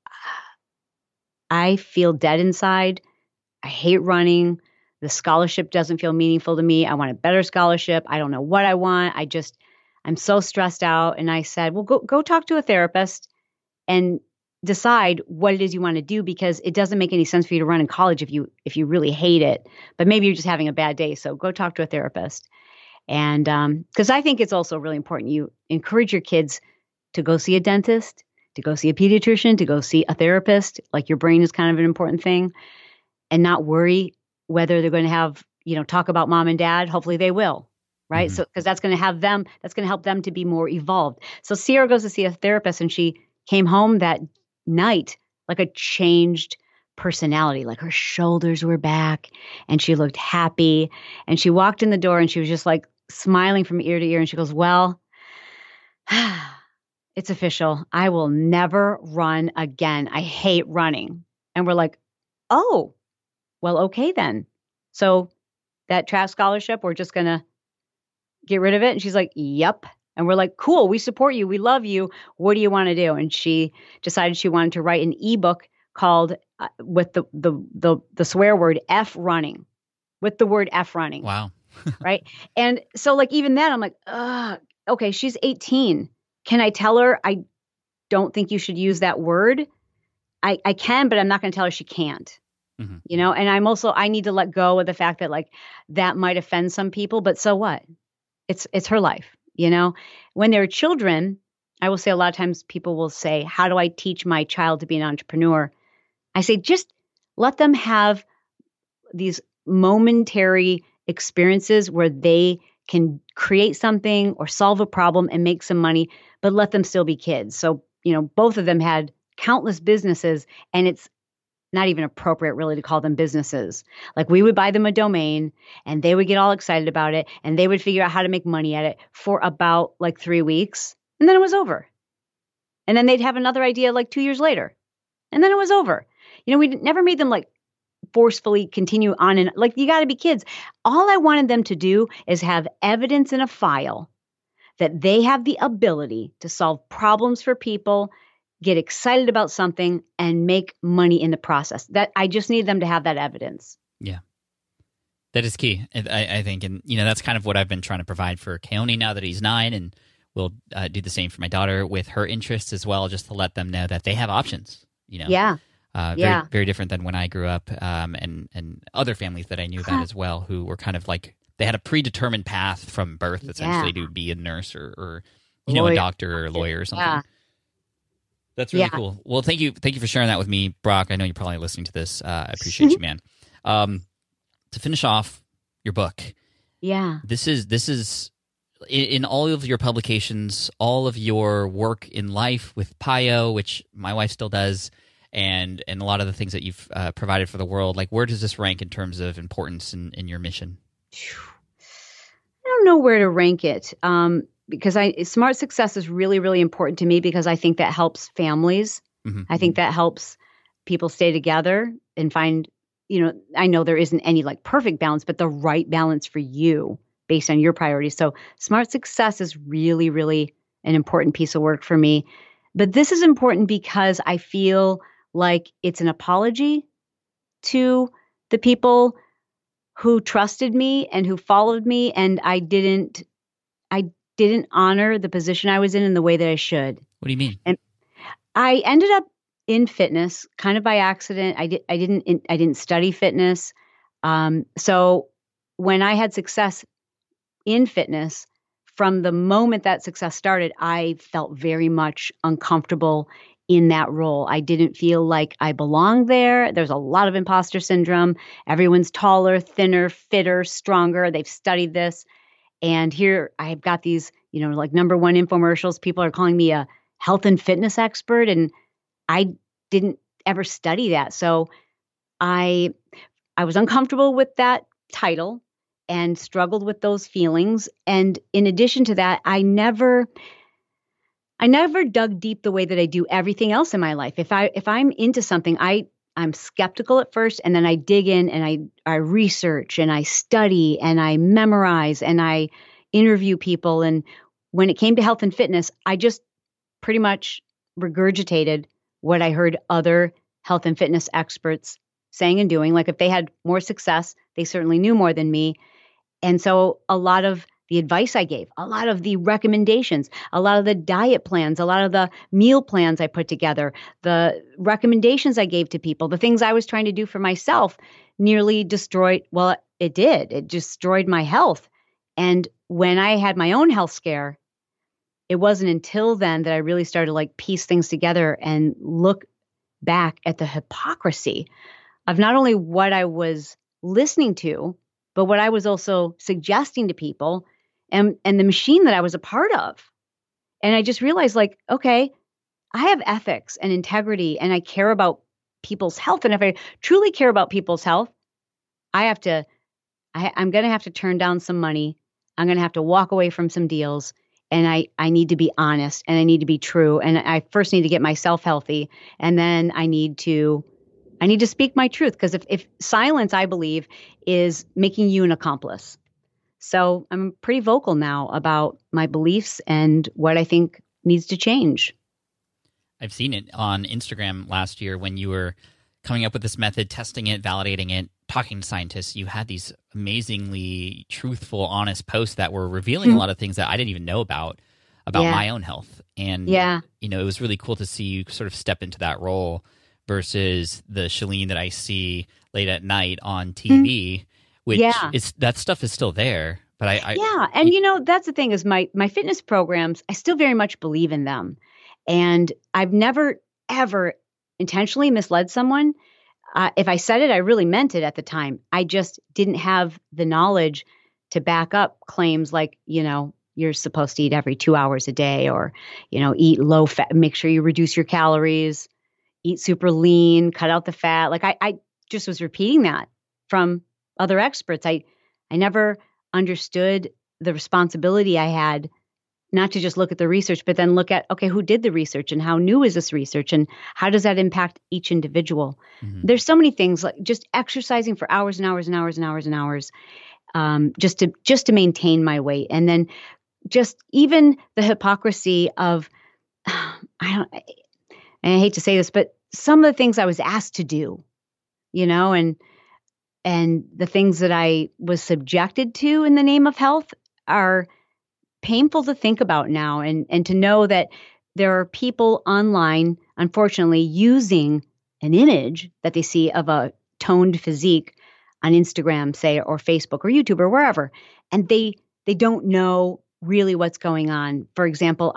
I feel dead inside. I hate running. The scholarship doesn't feel meaningful to me. I want a better scholarship. I don't know what I want. I'm so stressed out. And I said, well, go talk to a therapist and decide what it is you want to do, because it doesn't make any sense for you to run in college if you really hate it, but maybe you're just having a bad day. So go talk to a therapist. And because I think it's also really important, you encourage your kids to go see a dentist, to go see a pediatrician, to go see a therapist. Like your brain is kind of an important thing, and not worry whether they're going to have, talk about mom and dad. Hopefully they will. Right. Mm-hmm. So, because that's going to help them to be more evolved. So Sierra goes to see a therapist, and she came home that night like a changed personality, like her shoulders were back and she looked happy. And she walked in the door and she was just like smiling from ear to ear. And she goes, well, it's official. I will never run again. I hate running. And we're like, oh, well, okay then. So that track scholarship, we're just going to get rid of it. And she's like, yep. And we're like, cool, we support you. We love you. What do you want to do? And she decided she wanted to write an ebook called with the swear word F running, with the word F running. Wow. Right. And so like, even then I'm like, okay, she's 18. Can I tell her I don't think you should use that word? I can, but I'm not going to tell her she can't. Mm-hmm. And I need to let go of the fact that like that might offend some people, but so what? It's her life. When they're children, I will say a lot of times people will say, how do I teach my child to be an entrepreneur? I say, just let them have these momentary experiences where they can create something or solve a problem and make some money, but let them still be kids. So, both of them had countless businesses, and it's not even appropriate really to call them businesses. Like we would buy them a domain and they would get all excited about it and they would figure out how to make money at it for about like 3 weeks. And then it was over. And then they'd have another idea like 2 years later. And then it was over. We never made them like forcefully continue on. And like, you got to be kids. All I wanted them to do is have evidence in a file that they have the ability to solve problems for people, get excited about something, and make money in the process. That I just need them to have that evidence. Yeah. That is key, I think. And, that's kind of what I've been trying to provide for Keone now that he's 9, and we'll do the same for my daughter with her interests as well, just to let them know that they have options, Yeah. Very, very different than when I grew up, and other families that I knew about as well, who were kind of like, they had a predetermined path from birth, essentially, to be a nurse or a doctor or a lawyer or something. Yeah. That's really cool. Well, thank you for sharing that with me, Brock. I know you're probably listening to this. I appreciate you, man. To finish off your book, this is in all of your publications, all of your work in life with PiYo, which my wife still does, and a lot of the things that you've provided for the world. Like, where does this rank in terms of importance in your mission? I don't know where to rank it. Because smart success is really, really important to me, because I think that helps families. Mm-hmm. I think that helps people stay together and find, I know there isn't any like perfect balance, but the right balance for you based on your priorities. So smart success is really, really an important piece of work for me. But this is important because I feel like it's an apology to the people who trusted me and who followed me, and I didn't honor the position I was in the way that I should. What do you mean? And I ended up in fitness kind of by accident. I didn't study fitness. So when I had success in fitness, from the moment that success started, I felt very much uncomfortable in that role. I didn't feel like I belonged there. There's a lot of imposter syndrome. Everyone's taller, thinner, fitter, stronger. They've studied this. And here I've got these, like number one infomercials. People are calling me a health and fitness expert. And I didn't ever study that. So I was uncomfortable with that title and struggled with those feelings. And in addition to that, I never dug deep the way that I do everything else in my life. If I'm into something, I'm skeptical at first, and then I dig in and I research and I study and I memorize and I interview people. And when it came to health and fitness, I just pretty much regurgitated what I heard other health and fitness experts saying and doing. Like if they had more success, they certainly knew more than me. And so a lot of the advice I gave, a lot of the recommendations, a lot of the diet plans, a lot of the meal plans I put together, the recommendations I gave to people, the things I was trying to do for myself nearly destroyed. Well, it did. It destroyed my health. And when I had my own health scare, it wasn't until then that I really started to piece things together and look back at the hypocrisy of not only what I was listening to, but what I was also suggesting to people and the machine that I was a part of. And I just realized okay, I have ethics and integrity and I care about people's health. And if I truly care about people's health, I'm going to have to turn down some money. I'm going to have to walk away from some deals. And I need to be honest and I need to be true. And I first need to get myself healthy. And then I need to speak my truth, because if silence, I believe, is making you an accomplice. So I'm pretty vocal now about my beliefs and what I think needs to change. I've seen it on Instagram last year when you were coming up with this method, testing it, validating it, talking to scientists. You had these amazingly truthful, honest posts that were revealing a lot of things that I didn't even know about my own health. And, it was really cool to see you sort of step into that role versus the Chalene that I see late at night on TV, which that stuff is still there. But and that's the thing is my fitness programs, I still very much believe in them. And I've never, ever intentionally misled someone. If I said it, I really meant it at the time. I just didn't have the knowledge to back up claims like, you're supposed to eat every 2 hours a day, or, eat low fat, make sure you reduce your calories, eat super lean, cut out the fat. I just was repeating that from other experts. I never understood the responsibility I had not to just look at the research, but then look at, okay, who did the research and how new is this research and how does that impact each individual? Mm-hmm. There's so many things, like just exercising for hours and hours and hours and hours and hours, just to maintain my weight. And then just even the hypocrisy of, and I hate to say this, but some of the things I was asked to do, and the things that I was subjected to in the name of health are painful to think about now, and to know that there are people online, unfortunately, using an image that they see of a toned physique on Instagram, say, or Facebook or YouTube or wherever, and they don't know really what's going on. For example,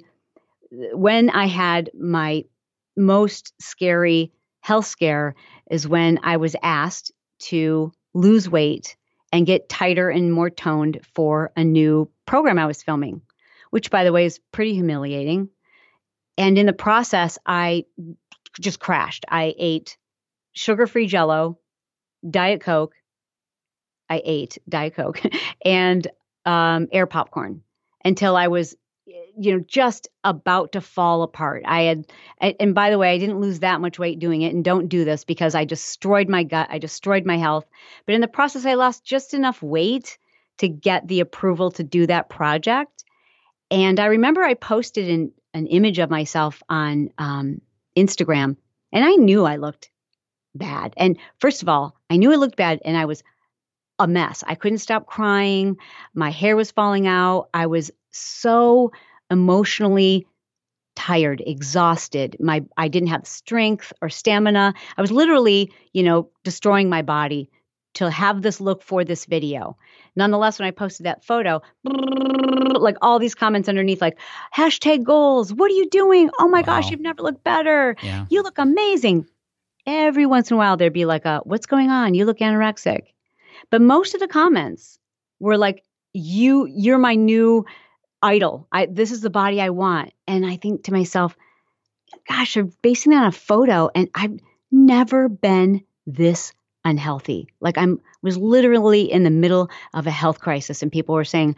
when I had my most scary health scare is when I was asked to lose weight and get tighter and more toned for a new program I was filming, which, by the way, is pretty humiliating. And in the process, I just crashed. I ate sugar-free Jell-O, Diet Coke. I ate Diet Coke and air popcorn until I was, just about to fall apart. And by the way, I didn't lose that much weight doing it. And don't do this because I destroyed my gut. I destroyed my health. But in the process, I lost just enough weight to get the approval to do that project. And I remember I posted an image of myself on Instagram, and I knew I looked bad. And first of all, I knew it looked bad and I was a mess. I couldn't stop crying. My hair was falling out. I was so emotionally tired, exhausted. I didn't have strength or stamina. I was literally, destroying my body to have this look for this video. Nonetheless, when I posted that photo, like all these comments underneath, like #goals. What are you doing? Oh my gosh, you've never looked better. Yeah. You look amazing. Every once in a while, there'd be like what's going on? You look anorexic. But most of the comments were like, you're my new idol. This is the body I want. And I think to myself, gosh, I'm basing that on a photo and I've never been this unhealthy. Like was literally in the middle of a health crisis and people were saying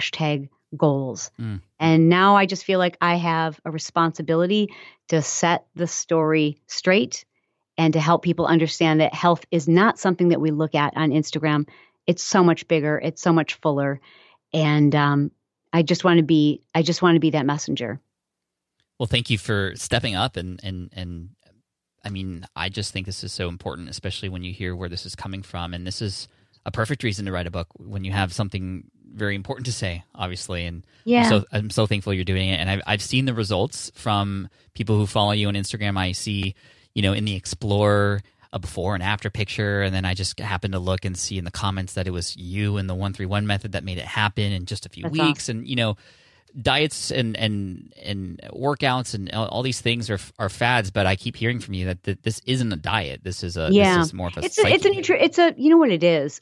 #goals. And now I just feel like I have a responsibility to set the story straight and to help people understand that health is not something that we look at on Instagram. It's so much bigger. It's so much fuller. And I just want to be that messenger. Well, thank you for stepping up and I mean, I just think this is so important, especially when you hear where this is coming from. And this is a perfect reason to write a book when you have something very important to say, obviously. And yeah. I'm so thankful you're doing it. And I've seen the results from people who follow you on Instagram. I see, in the Explore a before and after picture. And then I just happened to look and see in the comments that it was you and the 131 method that made it happen in just a few weeks. Awesome. And, diets and workouts and all these things are fads, but I keep hearing from you that this isn't a diet. This is this is more of a you know what it is.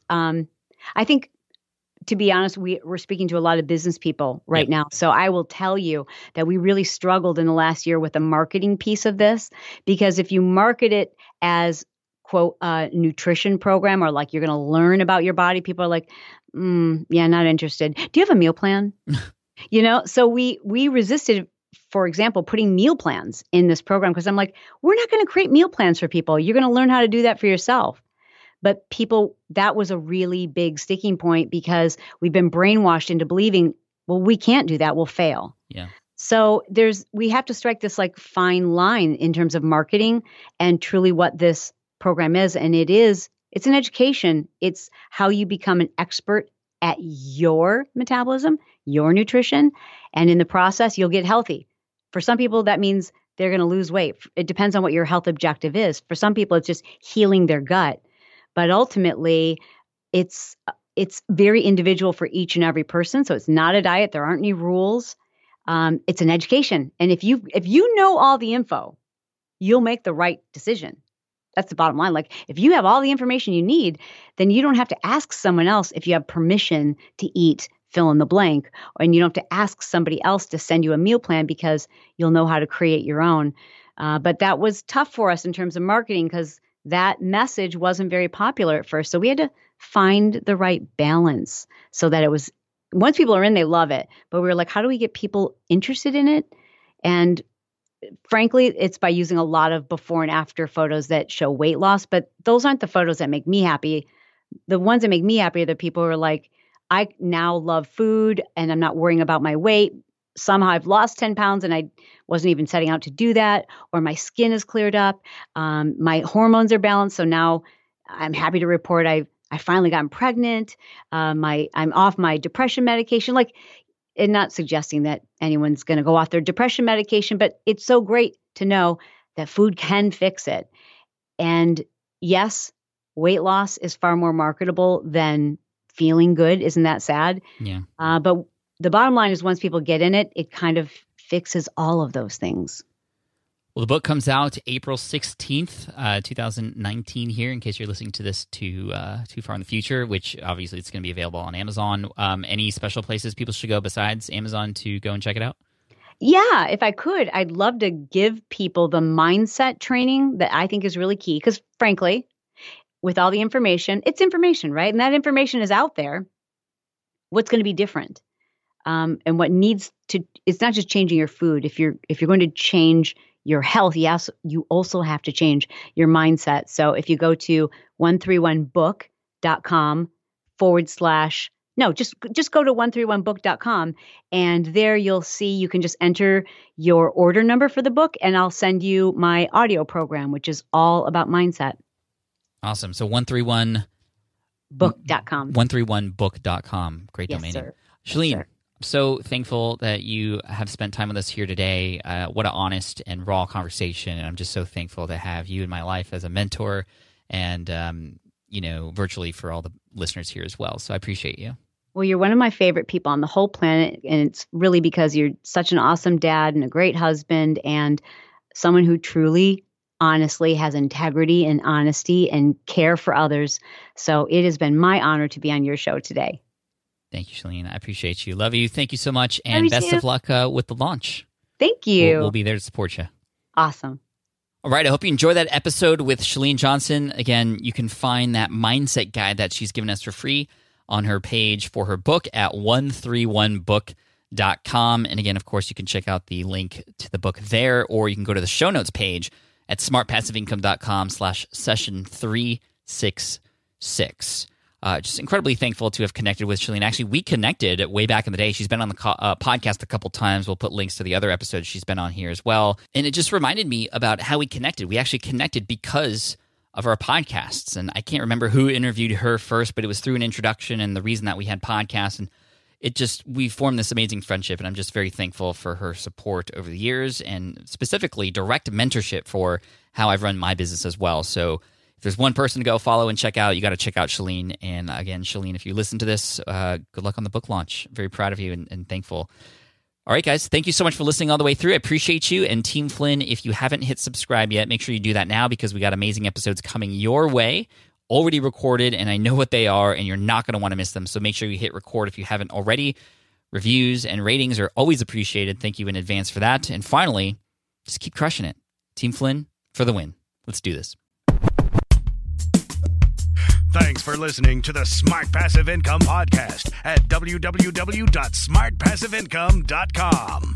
I think, to be honest, we're speaking to a lot of business people right now. So I will tell you that we really struggled in the last year with the marketing piece of this, because if you market it as quote a nutrition program or like you're going to learn about your body, people are like, yeah, not interested. Do you have a meal plan? So we resisted, for example, putting meal plans in this program because I'm like, we're not going to create meal plans for people. You're going to learn how to do that for yourself. But that was a really big sticking point because we've been brainwashed into believing, well, we can't do that. We'll fail. Yeah. So we have to strike this like fine line in terms of marketing and truly what this program is. And it's an education. It's how you become an expert at your metabolism, your nutrition, and in the process, you'll get healthy. For some people, that means they're going to lose weight. It depends on what your health objective is. For some people, it's just healing their gut. But ultimately, it's very individual for each and every person. So it's not a diet. There aren't any rules. It's an education. And if you know all the info, you'll make the right decision. That's the bottom line. Like if you have all the information you need, then you don't have to ask someone else if you have permission to eat fill in the blank, and you don't have to ask somebody else to send you a meal plan because you'll know how to create your own. But that was tough for us in terms of marketing because that message wasn't very popular at first. So we had to find the right balance so that it was, once people are in, they love it. But we were like, how do we get people interested in it? And frankly, it's by using a lot of before and after photos that show weight loss. But those aren't the photos that make me happy. The ones that make me happy are the people who are like, I now love food and I'm not worrying about my weight. Somehow I've lost 10 pounds and I wasn't even setting out to do that. Or my skin is cleared up. My hormones are balanced. So now I'm happy to report I finally gotten pregnant. I'm off my depression medication. And not suggesting that anyone's going to go off their depression medication, but it's so great to know that food can fix it. And yes, weight loss is far more marketable than feeling good. Isn't that sad? Yeah. But the bottom line is once people get in it, it kind of fixes all of those things. Well, the book comes out April 16th, 2019 here, in case you're listening to this too far in the future, which obviously it's going to be available on Amazon. Any special places people should go besides Amazon to go and check it out? Yeah, if I could, I'd love to give people the mindset training that I think is really key. Because frankly, with all the information, it's information, right? And that information is out there. What's going to be different? And what needs to, it's not just changing your food. If you're going to change your health, yes, you also have to change your mindset. So if you go to 131book.com just go to 131book.com and there you'll see you can just enter your order number for the book and I'll send you my audio program, which is all about mindset. Awesome. So 131 book.com. 131book.com. Great Yes, domain name. sir. Shalene, Yes, sir. I'm so thankful that you have spent time with us here today. What an honest and raw conversation. And I'm just so thankful to have you in my life as a mentor and, virtually for all the listeners here as well. So I appreciate you. Well, you're one of my favorite people on the whole planet. And it's really because you're such an awesome dad and a great husband and someone who truly, honestly has integrity and honesty and care for others. So it has been my honor to be on your show today. Thank you, Shalene. I appreciate you. Love you. Thank you so much. And best of luck with the launch. Thank you. We'll be there to support you. Awesome. All right. I hope you enjoyed that episode with Shalene Johnson. Again, you can find that mindset guide that she's given us for free on her page for her book at 131book.com. And again, of course, you can check out the link to the book there, or you can go to the show notes page at smartpassiveincome.com/session366. Just incredibly thankful to have connected with Shalene. Actually, we connected way back in the day. She's been on the podcast a couple times. We'll put links to the other episodes she's been on here as well. And it just reminded me about how we connected. We actually connected because of our podcasts. And I can't remember who interviewed her first, but it was through an introduction and the reason that we had podcasts. And we formed this amazing friendship. And I'm just very thankful for her support over the years and specifically direct mentorship for how I've run my business as well. So if there's one person to go follow and check out, you got to check out Shalene. And again, Shalene, if you listen to this, good luck on the book launch. Very proud of you and thankful. All right, guys, thank you so much for listening all the way through. I appreciate you. And Team Flynn, if you haven't hit subscribe yet, make sure you do that now because we got amazing episodes coming your way, already recorded, and I know what they are, and you're not going to want to miss them. So make sure you hit record if you haven't already. Reviews and ratings are always appreciated. Thank you in advance for that. And finally, just keep crushing it. Team Flynn for the win. Let's do this. Thanks for listening to the Smart Passive Income Podcast at www.smartpassiveincome.com.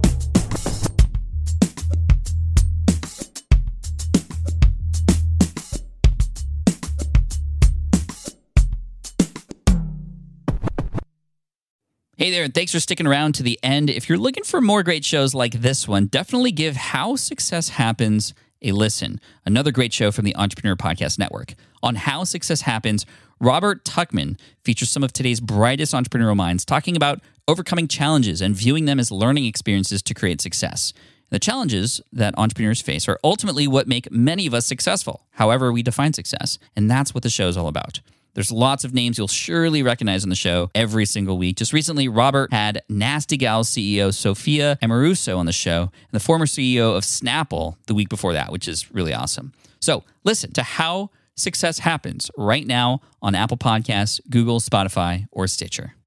Hey there, and thanks for sticking around to the end. If you're looking for more great shows like this one, definitely give How Success Happens a listen. Another great show from the Entrepreneur Podcast Network. On How Success Happens, Robert Tuchman features some of today's brightest entrepreneurial minds talking about overcoming challenges and viewing them as learning experiences to create success. The challenges that entrepreneurs face are ultimately what make many of us successful, however we define success, and that's what the show is all about. There's lots of names you'll surely recognize on the show every single week. Just recently, Robert had Nasty Gal CEO Sophia Amoruso on the show, and the former CEO of Snapple the week before that, which is really awesome. So listen to How Success Happens right now on Apple Podcasts, Google, Spotify, or Stitcher.